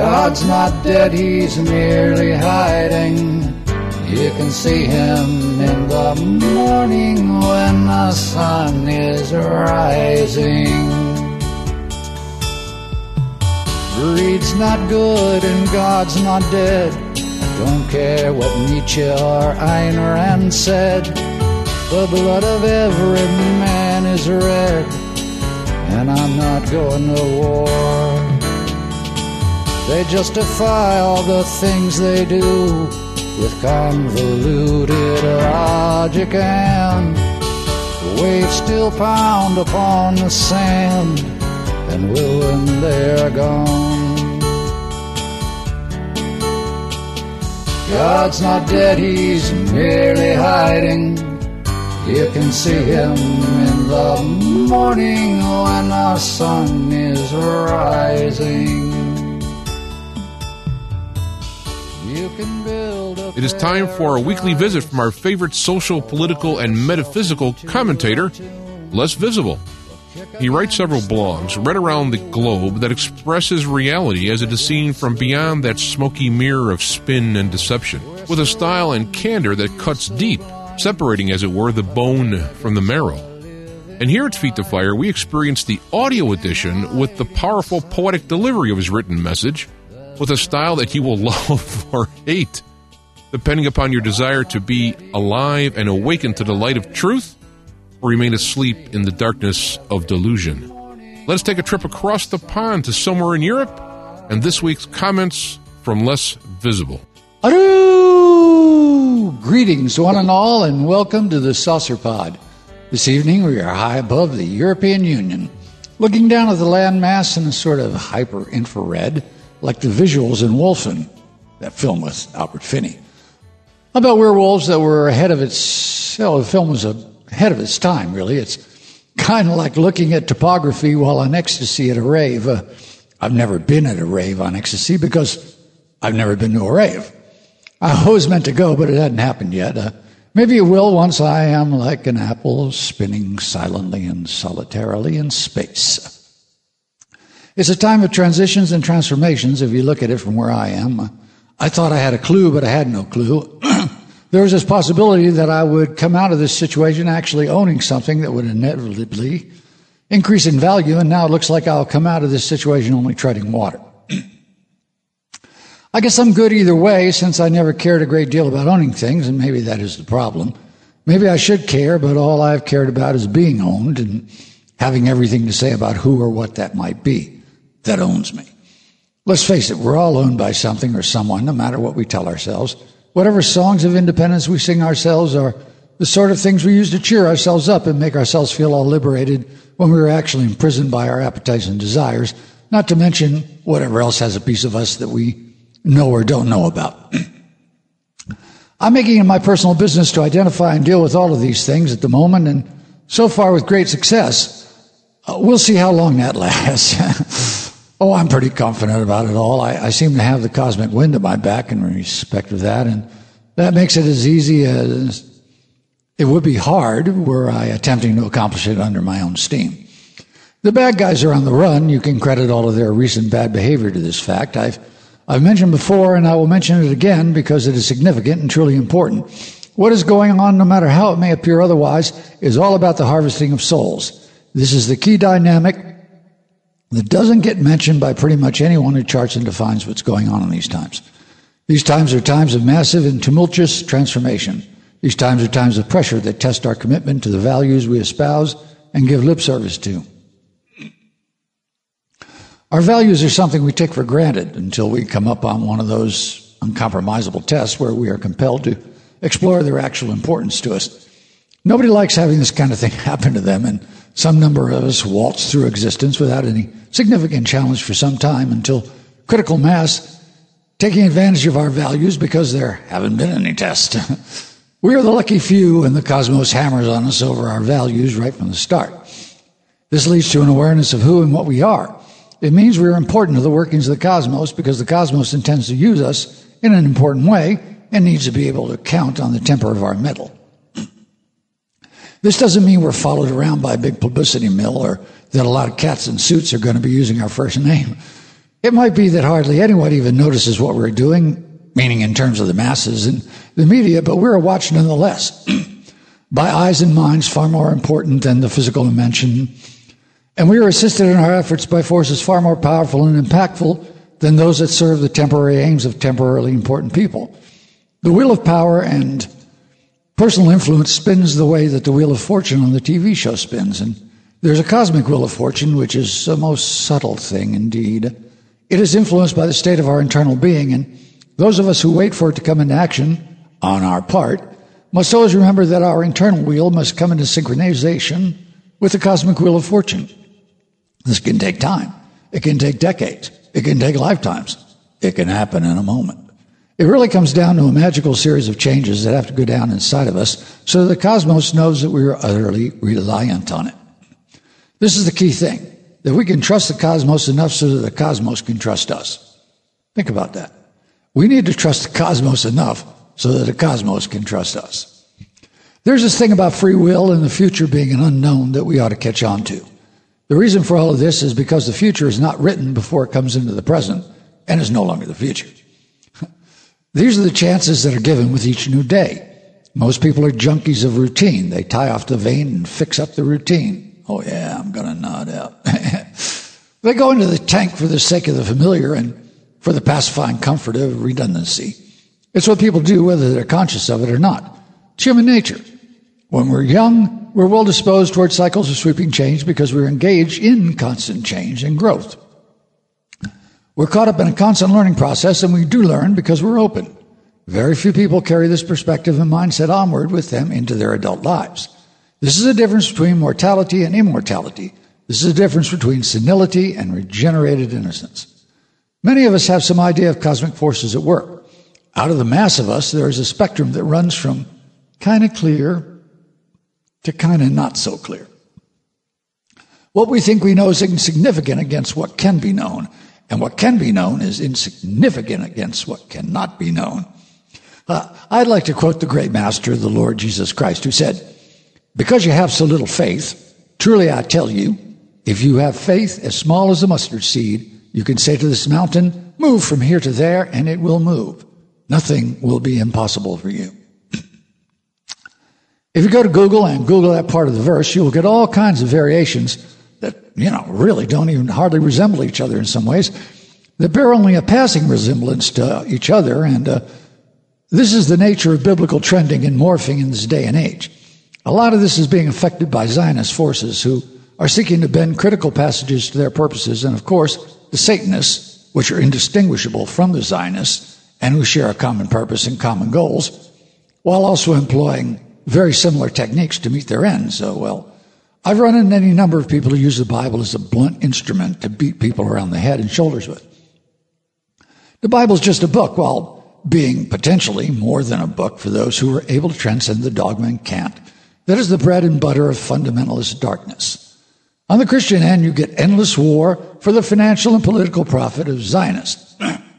God's not dead, he's merely hiding. You can see him in the morning when the sun is rising. Greed's not good and God's not dead. I don't care what Nietzsche or Ayn Rand said. The blood of every man is red, and I'm not going to war. They justify all the things they do with convoluted logic, and the waves still pound upon the sand and will when they're gone. God's not dead, he's merely hiding. You can see him in the morning when the sun is rising. You can build a It is time for a weekly visit from our favorite social, political, and metaphysical commentator, Les Visible. He writes several blogs read around the globe that expresses reality as it is seen from beyond that smoky mirror of spin and deception, with a style and candor that cuts deep, separating, as it were, the bone from the marrow. And here at Feet to Fire, we experience the audio edition with the powerful poetic delivery of his written message, with a style that you will love or hate, depending upon your desire to be alive and awaken to the light of truth, or remain asleep in the darkness of delusion. Let us take a trip across the pond to somewhere in Europe, and this week's comments from Les Visible. Hello! Greetings one and all, and welcome to the Saucer Pod. This evening we are high above the European Union, looking down at the landmass in a sort of hyper-infrared, like the visuals in Wolfen, that film with Albert Finney. About werewolves that were ahead of its... Well, the film was ahead of its time, really. It's kind of like looking at topography while on ecstasy at a rave. I've never been at a rave on ecstasy because I've never been to a rave. I always meant to go, but it hadn't happened yet. Maybe it will once I am like an apple spinning silently and solitarily in space. It's a time of transitions and transformations if you look at it from where I am. I thought I had a clue, but I had no clue. There was this possibility that I would come out of this situation actually owning something that would inevitably increase in value, and now it looks like I'll come out of this situation only treading water. I guess I'm good either way, since I never cared a great deal about owning things, and maybe that is the problem. Maybe I should care, but all I've cared about is being owned and having everything to say about who or what that might be that owns me. Let's face it, we're all owned by something or someone, no matter what we tell ourselves. Whatever songs of independence we sing ourselves are the sort of things we use to cheer ourselves up and make ourselves feel all liberated when we were actually imprisoned by our appetites and desires, not to mention whatever else has a piece of us that we know or don't know about. I'm making it my personal business to identify and deal with all of these things at the moment, and so far with great success. We'll see how long that lasts. Oh, I'm pretty confident about it all. I seem to have the cosmic wind at my back in respect of that, and that makes it as easy as it would be hard were I attempting to accomplish it under my own steam. The bad guys are on the run. You can credit all of their recent bad behavior to this fact. I've mentioned before, and I will mention it again because it is significant and truly important. What is going on, no matter how it may appear otherwise, is all about the harvesting of souls. This is the key dynamic that doesn't get mentioned by pretty much anyone who charts and defines what's going on in these times. These times are times of massive and tumultuous transformation. These times are times of pressure that test our commitment to the values we espouse and give lip service to. Our values are something we take for granted until we come up on one of those uncompromisable tests where we are compelled to explore their actual importance to us. Nobody likes having this kind of thing happen to them, and some number of us waltz through existence without any significant challenge for some time until critical mass, taking advantage of our values because there haven't been any tests. We are the lucky few, and the cosmos hammers on us over our values right from the start. This leads to an awareness of who and what we are. It means we are important to the workings of the cosmos because the cosmos intends to use us in an important way and needs to be able to count on the temper of our mettle. This doesn't mean we're followed around by a big publicity mill or that a lot of cats in suits are going to be using our first name. It might be that hardly anyone even notices what we're doing, meaning in terms of the masses and the media, but we're watched nonetheless by eyes and minds far more important than the physical dimension. And we are assisted in our efforts by forces far more powerful and impactful than those that serve the temporary aims of temporarily important people. The wheel of power and personal influence spins the way that the wheel of fortune on the TV show spins. And there's a cosmic wheel of fortune, which is a most subtle thing indeed. It is influenced by the state of our internal being, and those of us who wait for it to come into action on our part must always remember that our internal wheel must come into synchronization with the cosmic wheel of fortune. This can take time. It can take decades. It can take lifetimes. It can happen in a moment. It really comes down to a magical series of changes that have to go down inside of us so that the cosmos knows that we are utterly reliant on it. This is the key thing, that we can trust the cosmos enough so that the cosmos can trust us. Think about that. We need to trust the cosmos enough so that the cosmos can trust us. There's this thing about free will and the future being an unknown that we ought to catch on to. The reason for all of this is because the future is not written before it comes into the present and is no longer the future. These are the chances that are given with each new day. Most people are junkies of routine. They tie off the vein and fix up the routine. Oh yeah, I'm going to nod out. They go into the tank for the sake of the familiar and for the pacifying comfort of redundancy. It's what people do whether they're conscious of it or not. It's human nature. When we're young, we're well disposed towards cycles of sweeping change because we're engaged in constant change and growth. We're caught up in a constant learning process, and we do learn because we're open. Very few people carry this perspective and mindset onward with them into their adult lives. This is the difference between mortality and immortality. This is the difference between senility and regenerated innocence. Many of us have some idea of cosmic forces at work. Out of the mass of us, there is a spectrum that runs from kind of clear to kind of not so clear. What we think we know is insignificant against what can be known, and what can be known is insignificant against what cannot be known. I'd like to quote the great master, the Lord Jesus Christ, who said, "Because you have so little faith, truly I tell you, if you have faith as small as a mustard seed, you can say to this mountain, move from here to there, and it will move. Nothing will be impossible for you." If you go to Google and Google that part of the verse, you'll get all kinds of variations that, really don't even hardly resemble each other in some ways. They bear only a passing resemblance to each other, and this is the nature of biblical trending and morphing in this day and age. A lot of this is being affected by Zionist forces who are seeking to bend critical passages to their purposes, and of course, the Satanists, which are indistinguishable from the Zionists and who share a common purpose and common goals, while also employing very similar techniques to meet their ends. So, I've run into any number of people who use the Bible as a blunt instrument to beat people around the head and shoulders with. The Bible's just a book, while being potentially more than a book for those who are able to transcend the dogma and cant that is the bread and butter of fundamentalist darkness. On the Christian end, you get endless war for the financial and political profit of Zionists,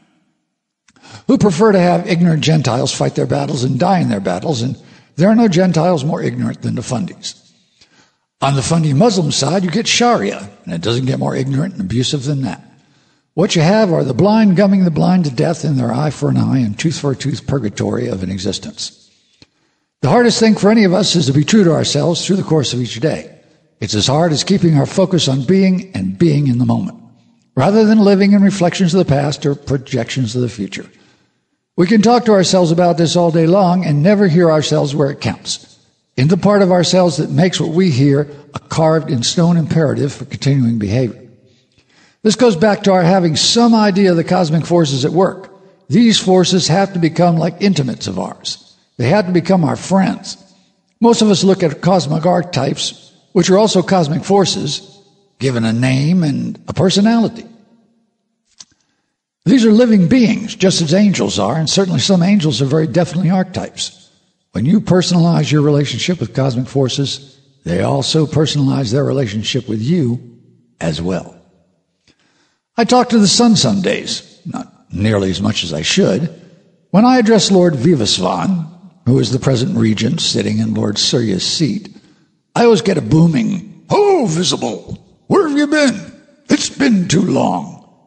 who prefer to have ignorant Gentiles fight their battles and die in their battles, and there are no Gentiles more ignorant than the Fundis. On the Fundi Muslim side, you get Sharia, and it doesn't get more ignorant and abusive than that. What you have are the blind gumming the blind to death in their eye for an eye and tooth for a tooth purgatory of an existence. The hardest thing for any of us is to be true to ourselves through the course of each day. It's as hard as keeping our focus on being and being in the moment, rather than living in reflections of the past or projections of the future. We can talk to ourselves about this all day long and never hear ourselves where it counts, in the part of ourselves that makes what we hear a carved in stone imperative for continuing behavior. This goes back to our having some idea of the cosmic forces at work. These forces have to become like intimates of ours. They have to become our friends. Most of us look at cosmic archetypes, which are also cosmic forces, given a name and a personality. These are living beings, just as angels are, and certainly some angels are very definitely archetypes. When you personalize your relationship with cosmic forces, they also personalize their relationship with you as well. I talk to the sun some days, not nearly as much as I should. When I address Lord Vivasvan, who is the present regent sitting in Lord Surya's seat, I always get a booming, "Hello, Visible! Where have you been? It's been too long.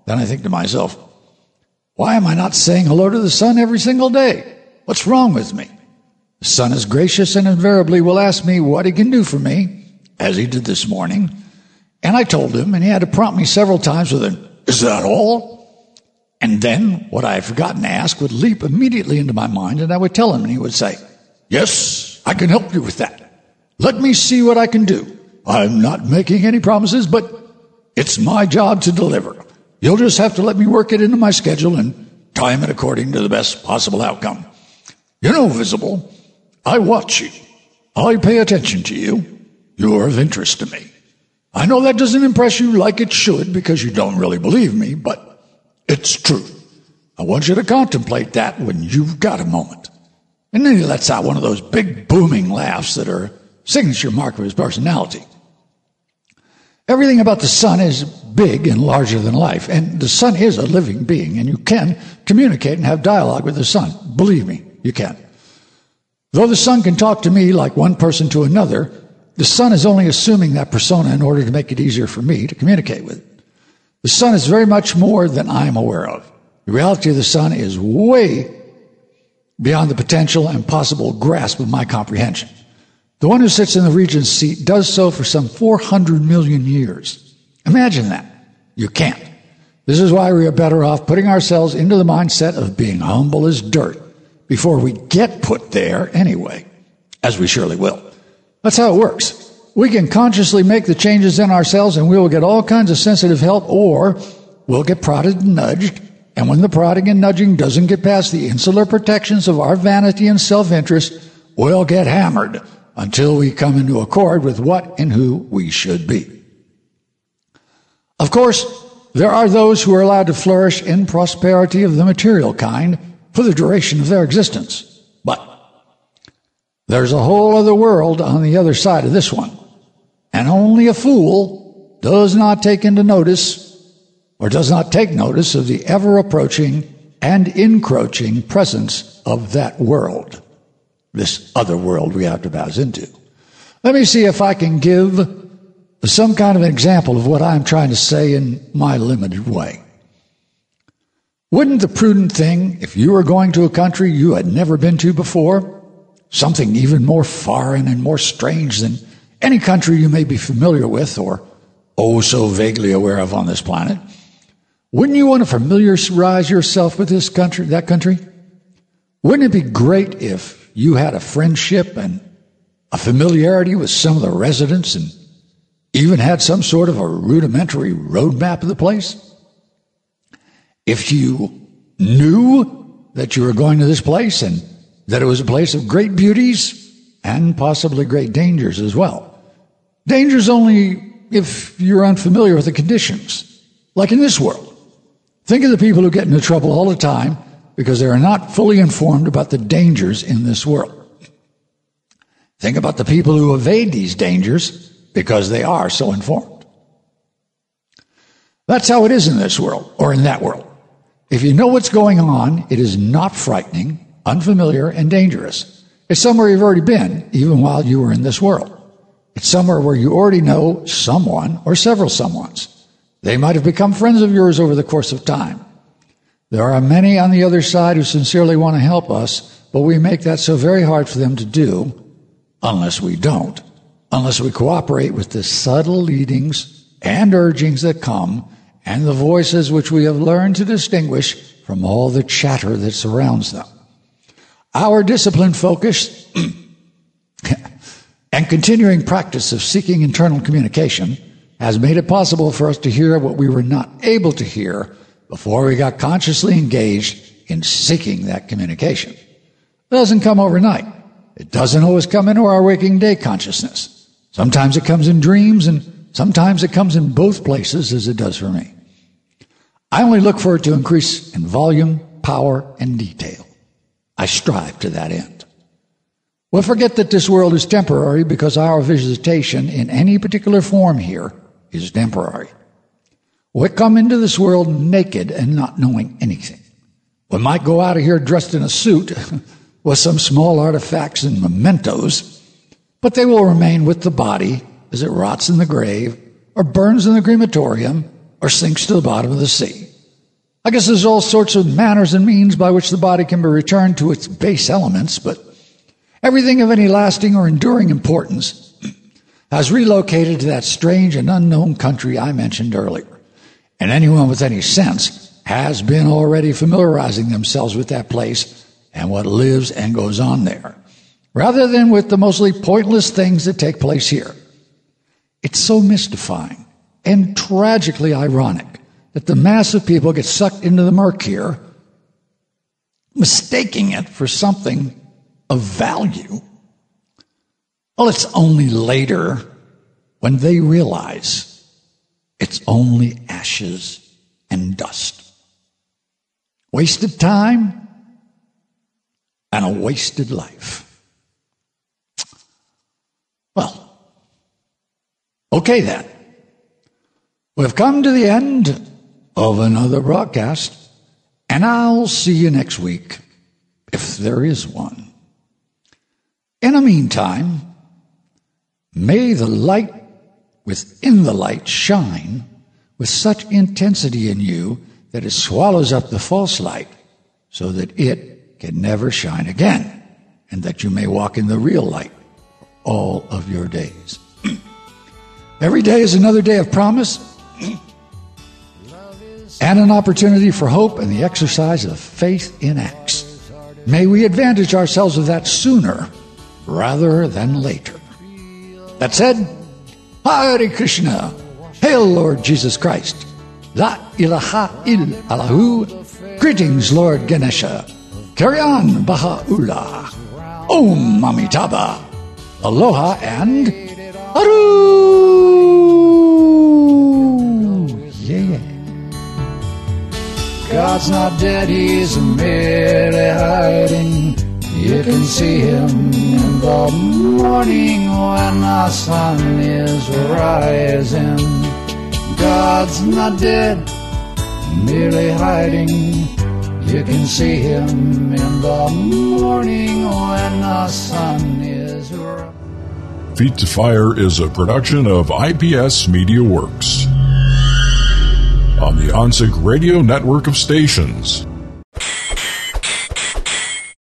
Then I think to myself, why am I not saying hello to the sun every single day? What's wrong with me? The sun is gracious and invariably will ask me what he can do for me, as he did this morning. And I told him, and he had to prompt me several times with an, "Is that all?" And then what I had forgotten to ask would leap immediately into my mind, and I would tell him, and he would say, "Yes, I can help you with that. Let me see what I can do. I'm not making any promises, but it's my job to deliver. You'll just have to let me work it into my schedule and time it according to the best possible outcome. You know, Visible, I watch you. I pay attention to you. You're of interest to me. I know that doesn't impress you like it should because you don't really believe me, but it's true. I want you to contemplate that when you've got a moment." And then he lets out one of those big booming laughs that are a signature mark of his personality. Everything about the sun is big and larger than life, and the sun is a living being, and you can communicate and have dialogue with the sun. Believe me, you can. Though the sun can talk to me like one person to another, the sun is only assuming that persona in order to make it easier for me to communicate with. The sun is very much more than I am aware of. The reality of the sun is way beyond the potential and possible grasp of my comprehension. The one who sits in the regent's seat does so for some 400 million years. Imagine that. You can't. This is why we are better off putting ourselves into the mindset of being humble as dirt before we get put there anyway, as we surely will. That's how it works. We can consciously make the changes in ourselves and we will get all kinds of sensitive help, or we'll get prodded and nudged. And when the prodding and nudging doesn't get past the insular protections of our vanity and self-interest, we'll get hammered until we come into accord with what and who we should be. Of course, there are those who are allowed to flourish in prosperity of the material kind for the duration of their existence. But there's a whole other world on the other side of this one. And only a fool does not take into notice or does not take notice of the ever-approaching and encroaching presence of that world, this other world we have to bow into. Let me see if I can give some kind of an example of what I'm trying to say in my limited way. Wouldn't the prudent thing, if you were going to a country you had never been to before, something even more foreign and more strange than any country you may be familiar with or oh so vaguely aware of on this planet, wouldn't you want to familiarize yourself with this country, that country? Wouldn't it be great if you had a friendship and a familiarity with some of the residents and even had some sort of a rudimentary roadmap of the place? If you knew that you were going to this place and that it was a place of great beauties and possibly great dangers as well. Dangers only if you're unfamiliar with the conditions, like in this world. Think of the people who get into trouble all the time because they are not fully informed about the dangers in this world. Think about the people who evade these dangers because they are so informed. That's how it is in this world, or in that world. If you know what's going on, it is not frightening, unfamiliar, and dangerous. It's somewhere you've already been, even while you were in this world. It's somewhere where you already know someone or several someones. They might have become friends of yours over the course of time. There are many on the other side who sincerely want to help us, but we make that so very hard for them to do unless we don't, unless we cooperate with the subtle leadings and urgings that come and the voices which we have learned to distinguish from all the chatter that surrounds them. Our disciplined focus and continuing practice of seeking internal communication has made it possible for us to hear what we were not able to hear before we got consciously engaged in seeking that communication. It doesn't come overnight. It doesn't always come into our waking day consciousness. Sometimes it comes in dreams, and sometimes it comes in both places, as it does for me. I only look for it to increase in volume, power, and detail. I strive to that end. We'll forget that this world is temporary because our visitation in any particular form here is temporary. We come into this world naked and not knowing anything. We might go out of here dressed in a suit with some small artifacts and mementos, but they will remain with the body as it rots in the grave or burns in the crematorium or sinks to the bottom of the sea. I guess there's all sorts of manners and means by which the body can be returned to its base elements, but everything of any lasting or enduring importance has relocated to that strange and unknown country I mentioned earlier. And anyone with any sense has been already familiarizing themselves with that place and what lives and goes on there, rather than with the mostly pointless things that take place here. It's so mystifying and tragically ironic that the mass of people get sucked into the murk here, mistaking it for something of value. Well, it's only later when they realize it's only ashes and dust. Wasted time and a wasted life. Well, okay then. We've come to the end of another broadcast, and I'll see you next week, if there is one. In the meantime, may the light within the light shine with such intensity in you that it swallows up the false light so that it can never shine again, and that you may walk in the real light all of your days. Every day is another day of promise and an opportunity for hope and the exercise of faith in acts. May we advantage ourselves of that sooner rather than later. That said, Hare Krishna, Hail Lord Jesus Christ, La ilaha illallahu, greetings Lord Ganesha, carry on Baha'u'llah, Om Amitabha, Aloha and Aru! Yeah. God's not dead, he's merely hiding. You can see him in the morning when the sun is rising. God's not dead, merely hiding. You can see him in the morning when the sun is rising. Feet to Fire is a production of IPS Media Works on the OnSync Radio network of stations.